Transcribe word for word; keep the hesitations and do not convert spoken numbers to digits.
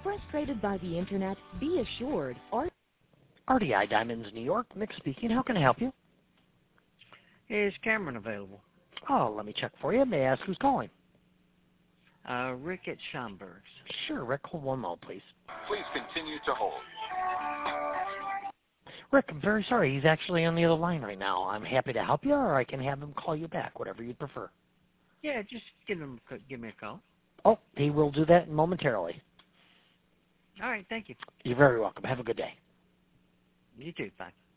Frustrated by the Internet? Be assured, R- R D I Diamonds, New York. Mick speaking. How can I help you? Is Cameron available? Oh, let me check for you. May I ask who's calling? Uh, Rick at Schomburg's. Sure, Rick. Hold one moment, please. Please continue to hold. Rick, I'm very sorry. He's actually on the other line right now. I'm happy to help you, or I can have him call you back, whatever you'd prefer. Yeah, just give him give me a call. Oh, he will do that momentarily. All right, thank you. You're very welcome. Have a good day. You too. Bye.